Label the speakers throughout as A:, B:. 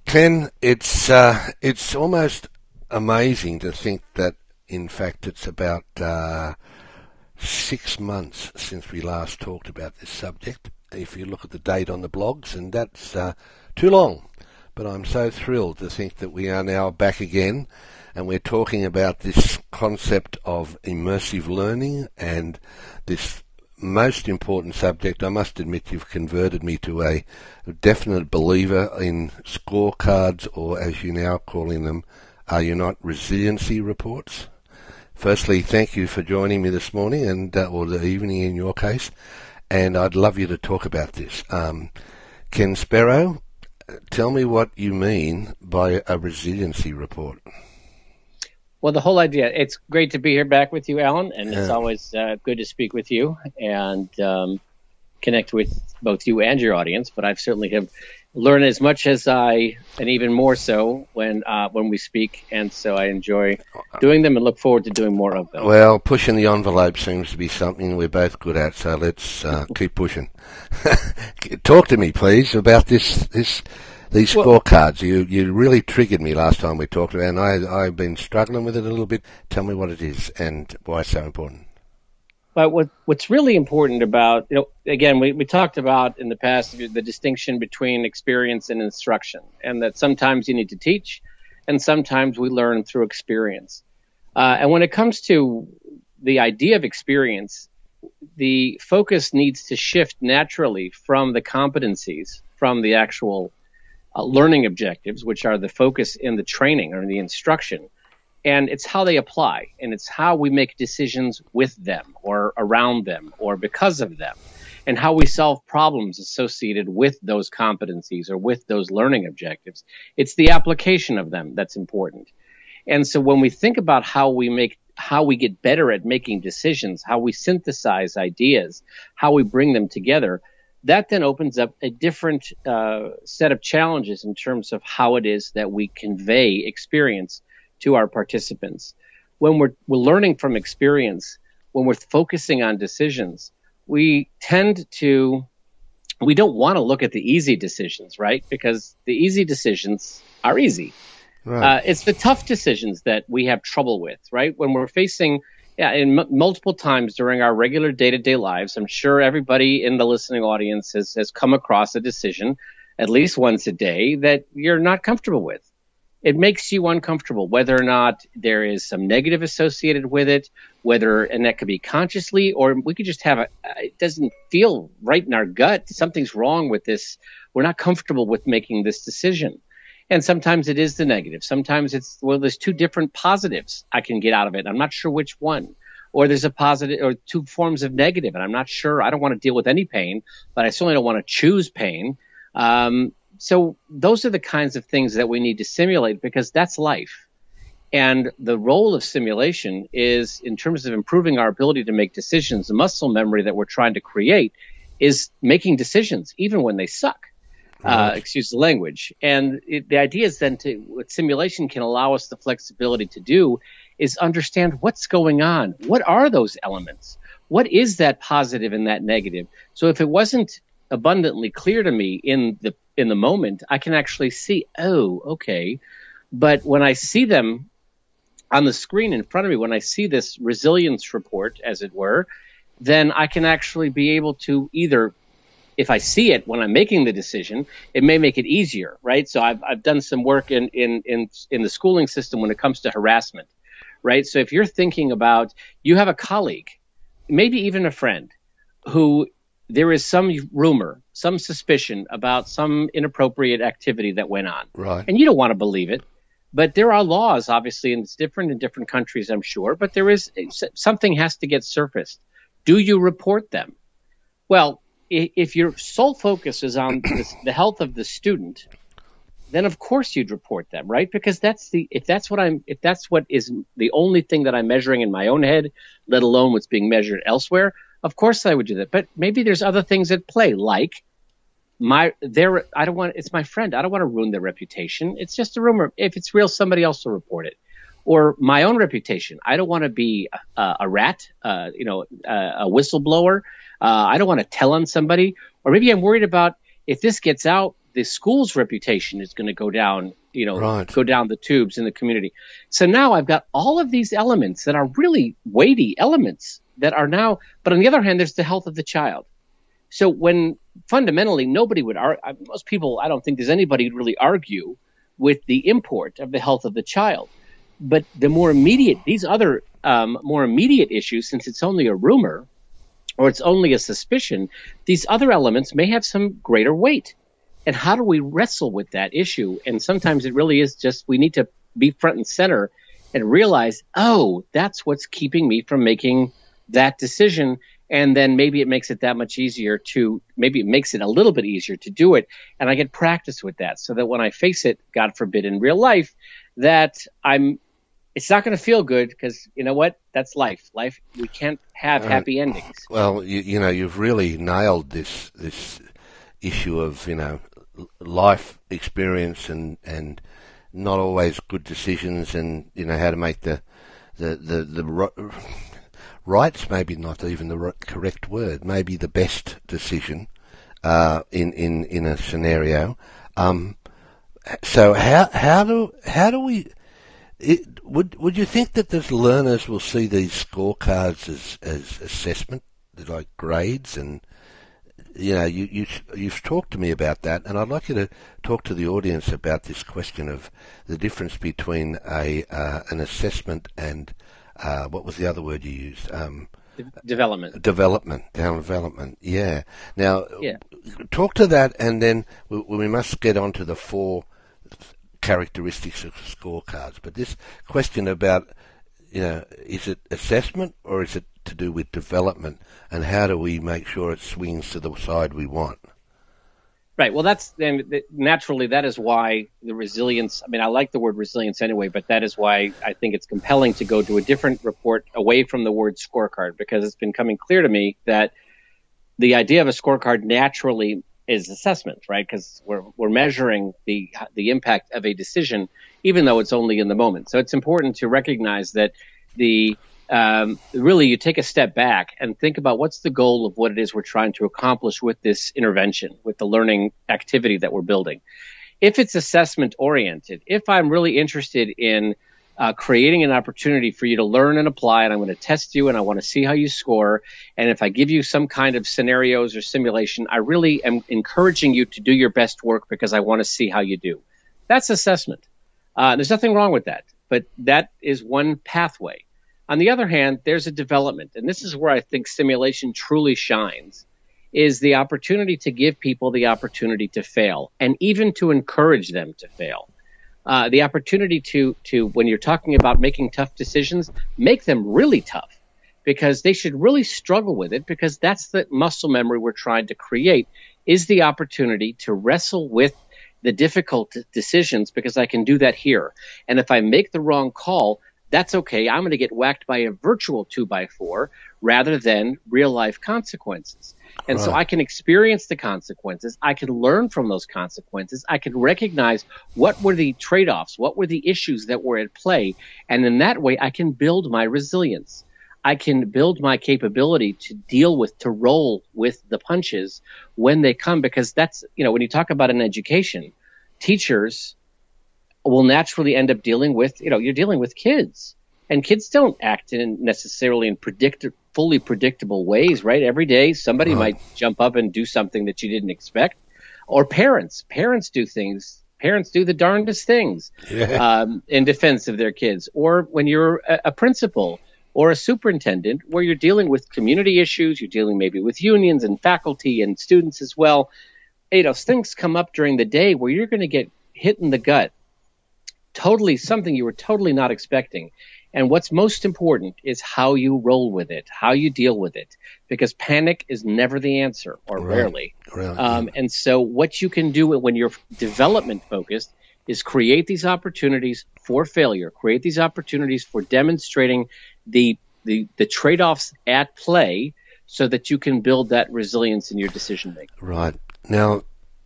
A: Ken, it's almost amazing to think that, in fact, it's about 6 months since we last talked about this subject. If you look at the date on the blogs, and that's too long. But I'm so thrilled to think that we are now back again, and we're talking about this concept of immersive learning and this most important subject. I must admit you've converted me to a definite believer in scorecards, or as you now calling them, are you not, resiliency reports. Firstly, thank you for joining me this morning, and or the evening in your case, and I'd love you to talk about this. Ken Sparrow, tell me what you mean by a resiliency report.
B: Well, the whole idea, it's great to be here back with you, Alan, and it's always good to speak with you and connect with both you and your audience. But I've certainly have learned as much as and even more so when we speak, and so I enjoy doing them and look forward to doing more of them.
A: Well, pushing the envelope seems to be something we're both good at, so let's keep pushing. Talk to me, please, about these scorecards. You really triggered me last time we talked about it, and I've been struggling with it a little bit. Tell me what it is and why it's so important.
B: But what's really important about, again, we talked about in the past the distinction between experience and instruction, and that sometimes you need to teach and sometimes we learn through experience. And when it comes to the idea of experience, the focus needs to shift naturally from the competencies, from the actual learning objectives, which are the focus in the training or the instruction. And it's how they apply, and it's how we make decisions with them or around them or because of them, and how we solve problems associated with those competencies or with those learning objectives. It's the application of them that's important. And so when we think about how we get better at making decisions, how we synthesize ideas, how we bring them together, that then opens up a different set of challenges in terms of how it is that we convey experience to our participants. When we're learning from experience, when we're focusing on decisions, we don't want to look at the easy decisions, right? Because the easy decisions are easy. Right. It's the tough decisions that we have trouble with, right? When we're facing, multiple times during our regular day-to-day lives, I'm sure everybody in the listening audience has come across a decision at least once a day that you're not comfortable with. It makes you uncomfortable, whether or not there is some negative associated with it, and that could be consciously, or we could just have it doesn't feel right in our gut. Something's wrong with this. We're not comfortable with making this decision. And sometimes it is the negative. Sometimes there's two different positives I can get out of it. I'm not sure which one. Or there's a positive or two forms of negative, and I'm not sure. I don't want to deal with any pain, but I certainly don't want to choose pain. So those are the kinds of things that we need to simulate, because that's life. And the role of simulation is, in terms of improving our ability to make decisions, the muscle memory that we're trying to create is making decisions, even when they suck. Excuse the language. And the idea is then what simulation can allow us the flexibility to do is understand what's going on. What are those elements? What is that positive and that negative? So if it wasn't abundantly clear to me in the moment, I can actually see, okay. But when I see them on the screen in front of me, when I see this resilience report, as it were, then I can actually be able to either, if I see it when I'm making the decision, it may make it easier, right? So I've done some work in the schooling system when it comes to harassment, right? So if you're thinking about, you have a colleague, maybe even a friend, who there is some rumor, some suspicion about some inappropriate activity that went on.
A: Right.
B: And you don't want to believe it. But there are laws, obviously, and it's different in different countries, I'm sure. But something has to get surfaced. Do you report them? Well, if your sole focus is on the health of the student, then of course you'd report them, right? Because if that's what is the only thing that I'm measuring in my own head, let alone what's being measured elsewhere, of course I would do that. But maybe there's other things at play, like it's my friend. I don't want to ruin their reputation. It's just a rumor. If it's real, somebody else will report it. Or my own reputation. I don't want to be a rat, a whistleblower. I don't want to tell on somebody. Or maybe I'm worried about, if this gets out, the school's reputation is going to go down,
A: Right.
B: go down the tubes in the community. So now I've got all of these elements that are really weighty elements that are now, but on the other hand, there's the health of the child. So when fundamentally nobody would argue, most people, I don't think there's anybody who'd really argue with the import of the health of the child. But the more immediate, these other more immediate issues, since it's only a rumor or it's only a suspicion, these other elements may have some greater weight. And how do we wrestle with that issue? And sometimes it really is just we need to be front and center and realize, oh, that's what's keeping me from making that decision. And then maybe it makes it that much easier maybe it makes it a little bit easier to do it. And I get practice with that so that when I face it, God forbid, in real life, that it's not going to feel good because you know what? That's life. Life, we can't have happy endings.
A: Well, you've really nailed this issue of, life experience and not always good decisions, and how to make the right's maybe not even the correct word, maybe the best decision in a scenario. So how do we? Would you think that the learners will see these scorecards as assessment, like grades, and you've talked to me about that, and I'd like you to talk to the audience about this question of the difference between an assessment and what was the other word you used?
B: Development.
A: Development. Yeah. Now,
B: yeah.
A: Talk to that, and then we must get on to the 4 characteristics of scorecards. But this question about, is it assessment or is it to do with development, and how do we make sure it swings to the side we want?
B: Right. Well, naturally, that is why the resilience, I like the word resilience anyway, but that is why I think it's compelling to go to a different report away from the word scorecard, because it's been coming clear to me that the idea of a scorecard naturally is assessment, right? Because we're measuring the impact of a decision, even though it's only in the moment. So it's important to recognize that really you take a step back and think about what's the goal of what it is we're trying to accomplish with this intervention, with the learning activity that we're building. If it's assessment oriented, if I'm really interested in creating an opportunity for you to learn and apply, and I'm going to test you and I want to see how you score, and if I give you some kind of scenarios or simulation, I really am encouraging you to do your best work because I want to see how you do. That's assessment. There's nothing wrong with that, but that is one pathway. On the other hand, there's a development, and this is where I think simulation truly shines, is the opportunity to give people the opportunity to fail, and even to encourage them to fail. The opportunity to, when you're talking about making tough decisions, make them really tough, because they should really struggle with it, because that's the muscle memory we're trying to create, is the opportunity to wrestle with the difficult decisions, because I can do that here. And if I make the wrong call, that's okay. I'm going to get whacked by a virtual 2x4 rather than real life consequences. And so I can experience the consequences. I can learn from those consequences. I can recognize what were the trade-offs, what were the issues that were at play. And in that way, I can build my resilience. I can build my capability to roll with the punches when they come, because that's, when you talk about an education, teachers will naturally end up dealing with, you're dealing with kids, and kids don't act necessarily in fully predictable ways, right? Every day somebody might jump up and do something that you didn't expect. Or parents do things. Parents do the darndest things in defense of their kids. Or when you're a principal or a superintendent, where you're dealing with community issues, you're dealing maybe with unions and faculty and students as well. Things come up during the day where you're going to get hit in the gut. Totally something you were totally not expecting. And what's most important is how you roll with it, how you deal with it, because panic is never the answer, or rarely. And so what you can do when you're development focused is create these opportunities for failure, create these opportunities for demonstrating the trade-offs at play, so that you can build that resilience in your decision making.
A: Right. Now,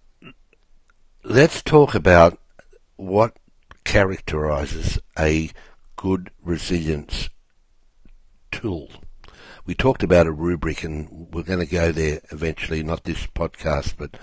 A: let's talk about what characterizes a good resilience tool. We talked about a rubric, and we're going to go there eventually, not this podcast, but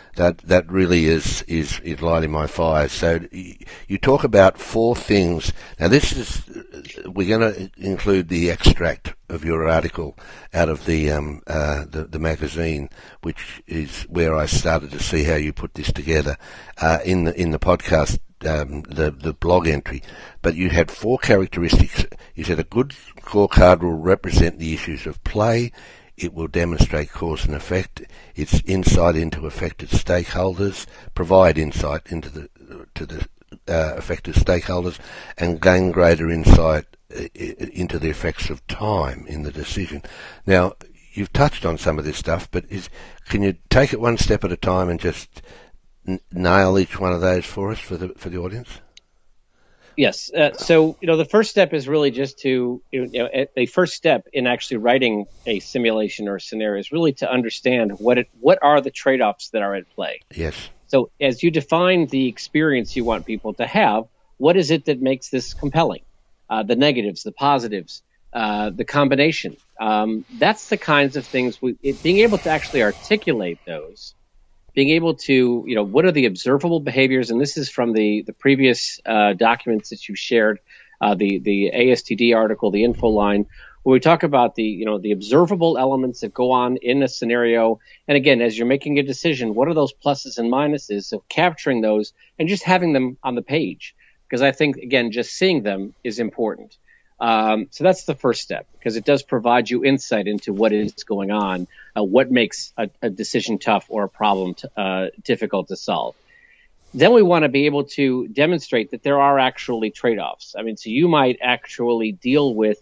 A: That really is lighting my fire. So you talk about four things. Now we're going to include the extract of your article out of the magazine, which is where I started to see how you put this together in the podcast. The blog entry, but you had four characteristics. You said a good scorecard will represent the issues of play. It will demonstrate cause and effect. Its insight into affected stakeholders, provide insight into the affected stakeholders, and gain greater insight into the effects of time in the decision. Now, you've touched on some of this stuff, but can you take it one step at a time and just nail each one of those for us for the audience?
B: Yes. So, the first step is really just to, a first step in actually writing a simulation or a scenario is really to understand what are the trade-offs that are at play.
A: Yes.
B: So as you define the experience you want people to have, what is it that makes this compelling? The negatives, the positives, the combination. That's the kinds of things being able to actually articulate those. Being able to, what are the observable behaviors? And this is from the previous documents that you shared, the ASTD article, the info line, where we talk about the observable elements that go on in a scenario. And again, as you're making a decision, what are those pluses and minuses? So capturing those and just having them on the page, because I think, again, just seeing them is important. So that's the first step, because it does provide you insight into what is going on, what makes a decision tough or a problem difficult to solve. Then we want to be able to demonstrate that there are actually trade-offs. I mean, so you might actually deal with,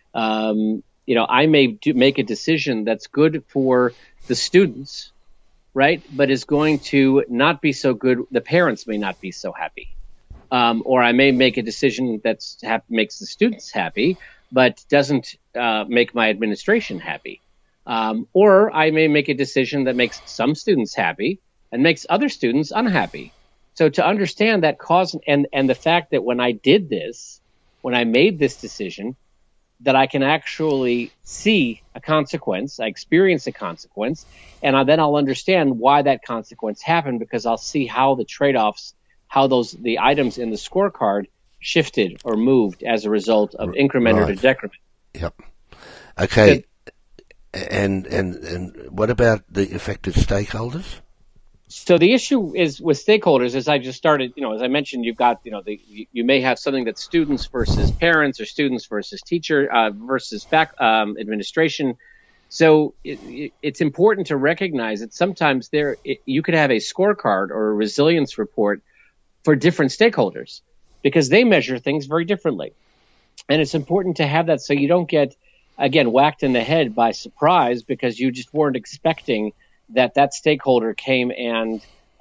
B: I may make a decision that's good for the students, right, but is going to not be so good. The parents may not be so happy. Or I may make a decision that makes the students happy, but doesn't make my administration happy. Or I may make a decision that makes some students happy and makes other students unhappy. So to understand that cause and the fact that when I did this, when I made this decision, that I can actually see a consequence, I experience a consequence, and then I'll understand why that consequence happened, because I'll see how the trade-offs, how the items in the scorecard shifted or moved as a result of increment or decrement.
A: Yep. Okay. And what about the affected stakeholders?
B: So the issue is with stakeholders, as I just started, as I mentioned, you've got, you may have something that's students versus parents, or students versus teacher versus administration. So it's important to recognize that sometimes you could have a scorecard or a resilience report for different stakeholders, because they measure things very differently. And it's important to have that so you don't get, again, whacked in the head by surprise because you just weren't expecting that stakeholder came and,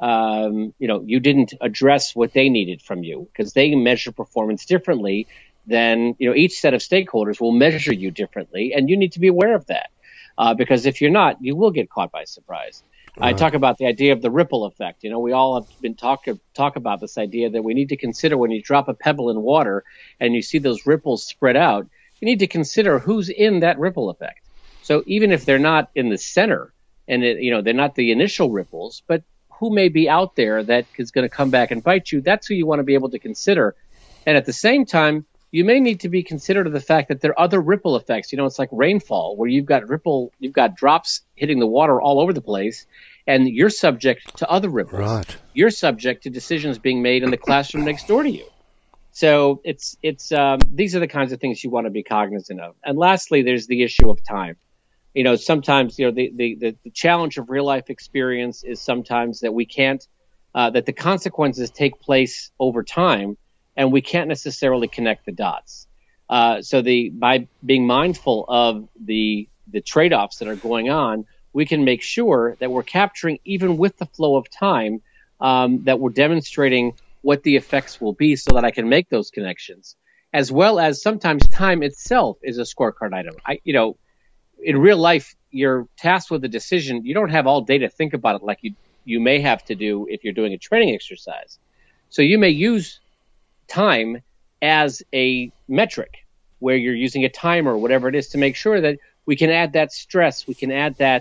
B: you didn't address what they needed from you, because they measure performance differently than, each set of stakeholders will measure you differently. And you need to be aware of that, because if you're not, you will get caught by surprise. I talk about the idea of the ripple effect. We all have been talk about this idea that we need to consider when you drop a pebble in water and you see those ripples spread out, you need to consider who's in that ripple effect. So even if they're not in the center and they're not the initial ripples, but who may be out there that is going to come back and bite you, that's who you want to be able to consider. And at the same time, you may need to be considerate of the fact that there are other ripple effects. It's like rainfall, where you've got drops hitting the water all over the place, and you're subject to other ripples.
A: Right.
B: You're subject to decisions being made in the classroom next door to you. So it's these are the kinds of things you want to be cognizant of. And lastly, there's the issue of time. Sometimes the challenge of real life experience is sometimes that we can't that the consequences take place over time, and we can't necessarily connect the dots. So by being mindful of the trade-offs that are going on, we can make sure that we're capturing, even with the flow of time, that we're demonstrating what the effects will be, so that I can make those connections, as well as sometimes time itself is a scorecard item. In real life, you're tasked with a decision. You don't have all day to think about it like you may have to do if you're doing a training exercise. So you may use time as a metric, where you're using a timer or whatever it is, to make sure that we can add that stress, we can add that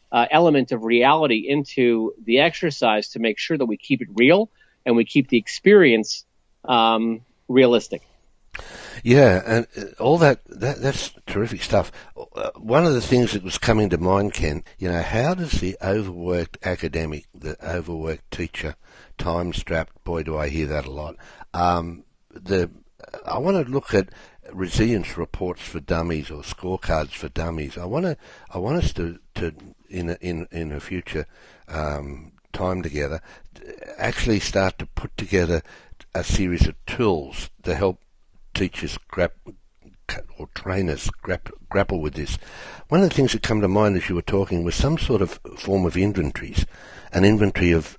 B: element of reality into the exercise to make sure that we keep it real and we keep the experience realistic.
A: Yeah, and all that's terrific stuff. One of the things that was coming to mind, Ken, how does the overworked academic, the overworked teacher, time-strapped, boy, do I hear that a lot. I want to look at resilience reports for dummies or scorecards for dummies. I want us to in a future time together, actually start to put together a series of tools to help teachers or trainers grapple with this. One of the things that come to mind as you were talking was some sort of form of inventories, an inventory of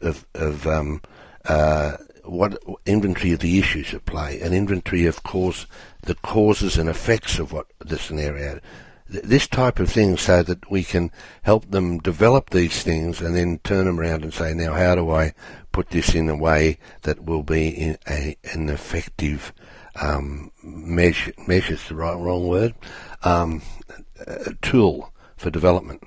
A: what inventory of the issues at play, an inventory of the causes and effects of what the scenario. This type of thing, so that we can help them develop these things and then turn them around and say, now how do I put this in a way that will be an effective measure's the wrong word, tool for development.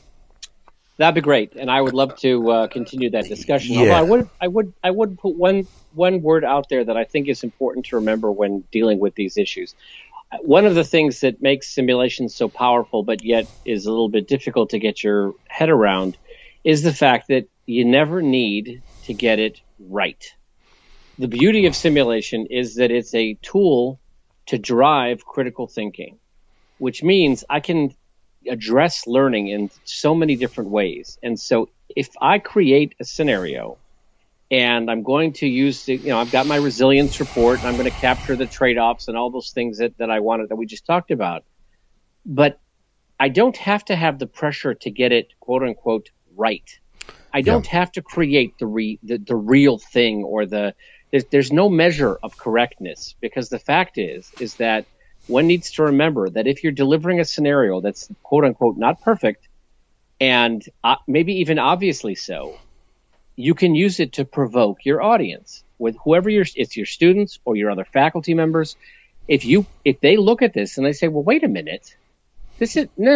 B: That'd be great, and I would love to continue that discussion.
A: Yeah.
B: Although I would put one word out there that I think is important to remember when dealing with these issues. One of the things that makes simulations so powerful, but yet is a little bit difficult to get your head around, is the fact that you never need to get it right. The beauty of simulation is that it's a tool to drive critical thinking, which means I can address learning in so many different ways. And so if I create a scenario and I'm going to use, I've got my resilience report and I'm going to capture the trade-offs and all those things that I wanted, that we just talked about. But I don't have to have the pressure to get it, quote unquote, right. I don't have to create the real thing, or there's no measure of correctness, because the fact is that one needs to remember that if you're delivering a scenario that's, quote unquote, not perfect, and maybe even obviously so, you can use it to provoke your audience, with whoever it's your students or your other faculty members. If they look at this and they say, well, wait a minute, this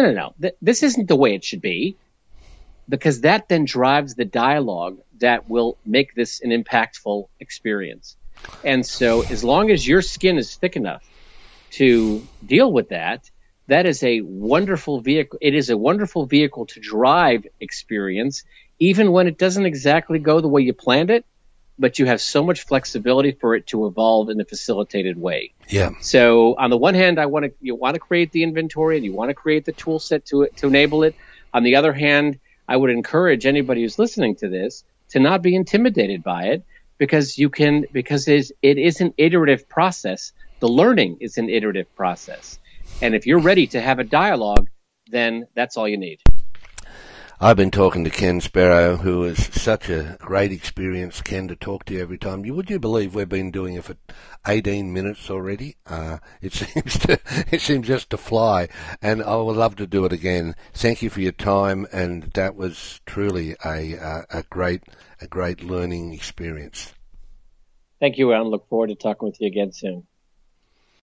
B: isn't the way it should be, because that then drives the dialogue that will make this an impactful experience. And so as long as your skin is thick enough to deal with that, that is a wonderful vehicle. It is a wonderful vehicle to drive experience, even when it doesn't exactly go the way you planned it, but you have so much flexibility for it to evolve in a facilitated way.
A: Yeah.
B: So on the one hand, you want to create the inventory and you want to create the tool set to enable it. On the other hand, I would encourage anybody who's listening to this to not be intimidated by it, because it is an iterative process. The learning is an iterative process. And if you're ready to have a dialogue, then that's all you need.
A: I've been talking to Ken Sparrow, who is such a great experience, Ken, to talk to you every time. Would you believe we've been doing it for 18 minutes already? It seems just to fly, and I would love to do it again. Thank you for your time, and that was truly a great learning experience.
B: Thank you, Alan. Look forward to talking with you again soon.